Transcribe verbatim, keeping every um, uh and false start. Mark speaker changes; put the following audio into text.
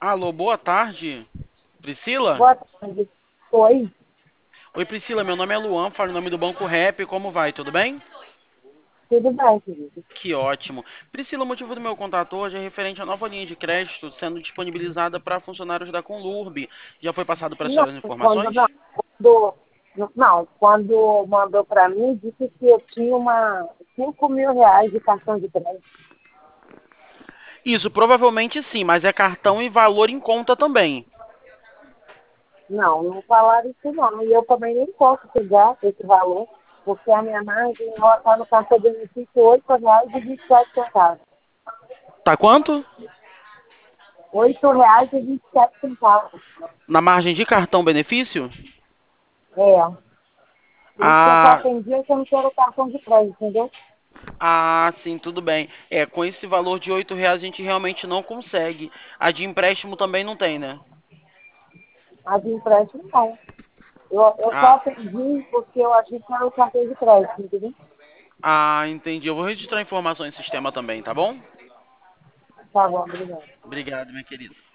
Speaker 1: Alô, boa tarde. Priscila?
Speaker 2: Boa tarde. Oi,
Speaker 1: Oi, Priscila, meu nome é Luan, falo em nome do Banco Rap. Como vai? Tudo bem?
Speaker 2: tudo bem, querido?
Speaker 1: Que ótimo. Priscila, o motivo do meu contato hoje é referente à nova linha de crédito sendo disponibilizada para funcionários da Conlurb. Já foi passado para a
Speaker 2: Não,
Speaker 1: senhora as
Speaker 2: quando,
Speaker 1: informações?
Speaker 2: não, quando, não, quando mandou para mim, disse que eu tinha uma cinco mil reais de cartão de crédito.
Speaker 1: Isso, provavelmente sim, mas é cartão e valor em conta também.
Speaker 2: Não, não falaram isso não. E eu também nem posso pegar esse valor, porque a minha margem ela está no cartão de benefício oito reais e vinte e sete centavos.
Speaker 1: Tá quanto?
Speaker 2: Oito reais e vinte e sete centavos.
Speaker 1: Na margem de cartão benefício?
Speaker 2: É. Por isso que eu só
Speaker 1: Ah,
Speaker 2: atendi que eu não quero cartão de crédito, entendeu?
Speaker 1: ah, sim, tudo bem. É, com esse valor de oito reais a gente realmente não consegue. A de empréstimo também não tem, né?
Speaker 2: A de empréstimo não. Eu, eu só
Speaker 1: Ah,
Speaker 2: atendi porque eu achei que era o cartão de crédito, entendeu?
Speaker 1: ah, entendi. Eu vou registrar informações no sistema também, tá bom?
Speaker 2: Tá bom, obrigado.
Speaker 1: Obrigado, minha querida.